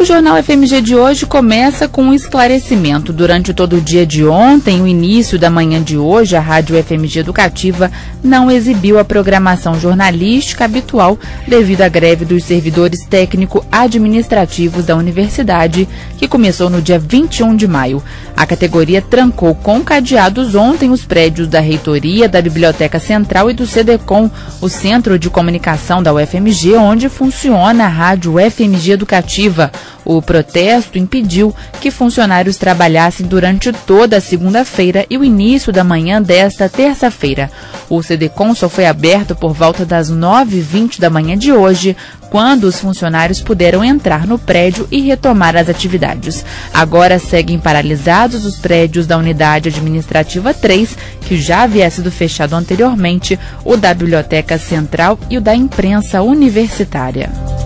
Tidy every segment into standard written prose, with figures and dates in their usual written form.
O Jornal FMG de hoje começa com um esclarecimento. Durante todo o dia de ontem, o início da manhã de hoje, a Rádio FMG Educativa não exibiu a programação jornalística habitual devido à greve dos servidores técnico-administrativos da universidade, que começou no dia 21 de maio. A categoria trancou com cadeados ontem os prédios da Reitoria, da Biblioteca Central e do CDCOM, o Centro de Comunicação da UFMG, onde funciona a Rádio FMG Educativa. O protesto impediu que funcionários trabalhassem durante toda a segunda-feira e o início da manhã desta terça-feira. O CDCOM só foi aberto por volta das 9h20 da manhã de hoje, quando os funcionários puderam entrar no prédio e retomar as atividades. Agora seguem paralisados os prédios da Unidade Administrativa 3, que já havia sido fechado anteriormente, o da Biblioteca Central e o da Imprensa Universitária.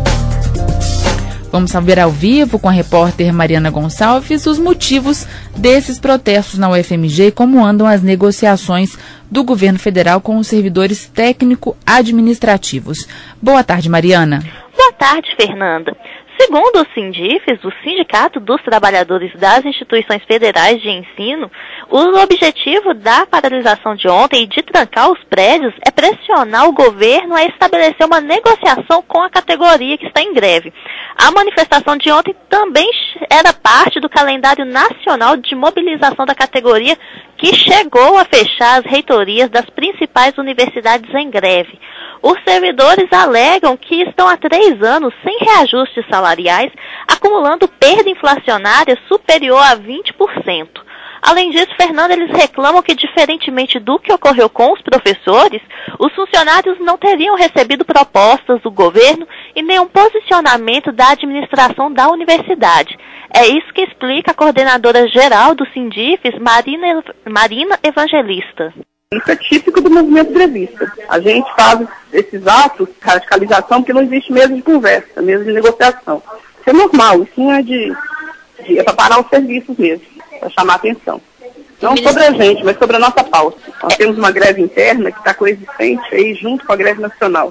Vamos saber ao vivo com a repórter Mariana Gonçalves os motivos desses protestos na UFMG e como andam as negociações do governo federal com os servidores técnico-administrativos. Boa tarde, Mariana. Boa tarde, Fernanda. Segundo o Sindifes, o Sindicato dos Trabalhadores das Instituições Federais de Ensino, o objetivo da paralisação de ontem e de trancar os prédios é pressionar o governo a estabelecer uma negociação com a categoria que está em greve. A manifestação de ontem também era parte do calendário nacional de mobilização da categoria, que chegou a fechar as reitorias das principais universidades em greve. Os servidores alegam que estão há 3 anos sem reajustes salariais, acumulando perda inflacionária superior a 20%. Além disso, Fernanda, eles reclamam que, diferentemente do que ocorreu com os professores, os funcionários não teriam recebido propostas do governo e nenhum posicionamento da administração da universidade. É isso que explica a coordenadora geral do Sindifes, Marina Evangelista. Isso é típico do movimento grevista. A gente faz esses atos, radicalização, porque não existe mesa de conversa, mesa de negociação. Isso é normal, isso é para parar os serviços mesmo, para chamar a atenção. Não sobre a gente, mas sobre a nossa pauta. Nós temos uma greve interna que está coexistente aí junto com a greve nacional.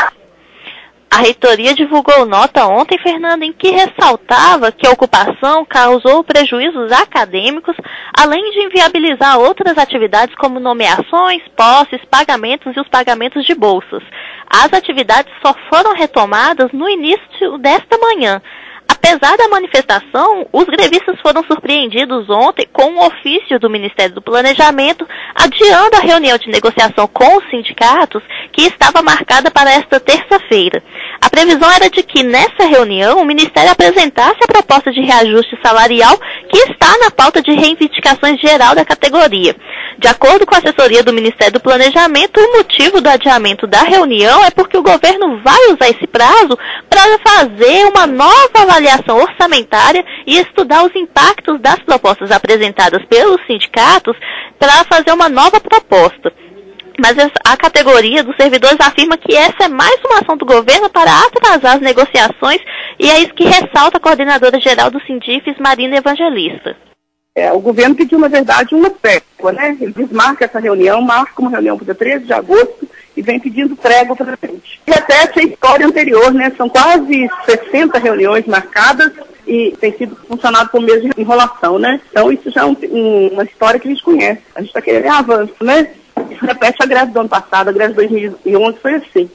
A reitoria divulgou nota ontem, Fernanda, em que ressaltava que a ocupação causou prejuízos acadêmicos, além de inviabilizar outras atividades como nomeações, posses, pagamentos e os pagamentos de bolsas. As atividades só foram retomadas no início desta manhã. Apesar da manifestação, os grevistas foram surpreendidos ontem com um ofício do Ministério do Planejamento adiando a reunião de negociação com os sindicatos, que estava marcada para esta terça-feira. A previsão era de que, nessa reunião, o Ministério apresentasse a proposta de reajuste salarial que está na pauta de reivindicações geral da categoria. De acordo com a assessoria do Ministério do Planejamento, o motivo do adiamento da reunião é porque o governo vai usar esse prazo para fazer uma nova avaliação orçamentária e estudar os impactos das propostas apresentadas pelos sindicatos para fazer uma nova proposta. Mas a categoria dos servidores afirma que essa é mais uma ação do governo para atrasar as negociações, e é isso que ressalta a coordenadora geral do Sindifes, Marina Evangelista. O governo pediu, na verdade, uma trégua, né? Ele desmarca essa reunião, marca uma reunião para o dia 13 de agosto e vem pedindo trégua para frente. E repete a história anterior, né? São quase 60 reuniões marcadas e tem sido funcionado como mês de enrolação, né? Então isso já é uma história que a gente conhece. A gente está querendo avanço, né? Isso repete a greve do ano passado, a greve de 2011 foi assim.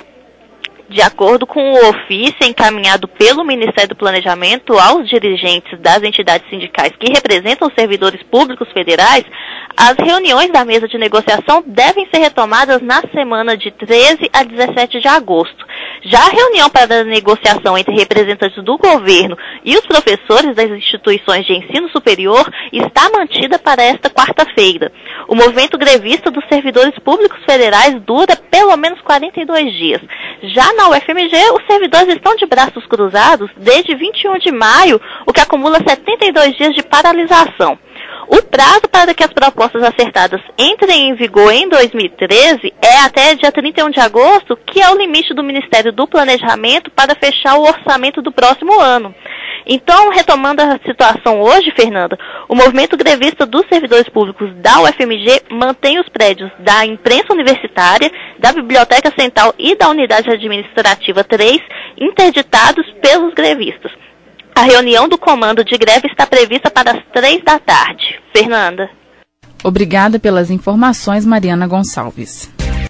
De acordo com o ofício encaminhado pelo Ministério do Planejamento aos dirigentes das entidades sindicais que representam os servidores públicos federais, as reuniões da mesa de negociação devem ser retomadas na semana de 13 a 17 de agosto. Já a reunião para a negociação entre representantes do governo e os professores das instituições de ensino superior está mantida para esta quarta-feira. O movimento grevista dos servidores públicos federais dura pelo menos 42 dias. Já na UFMG, os servidores estão de braços cruzados desde 21 de maio, o que acumula 72 dias de paralisação. O prazo para que as propostas acertadas entrem em vigor em 2013 é até dia 31 de agosto, que é o limite do Ministério do Planejamento para fechar o orçamento do próximo ano. Então, retomando a situação hoje, Fernanda, o movimento grevista dos servidores públicos da UFMG mantém os prédios da imprensa universitária, da Biblioteca Central e da Unidade Administrativa 3 interditados pelos grevistas. A reunião do comando de greve está prevista para as 3 da tarde. Fernanda. Obrigada pelas informações, Mariana Gonçalves.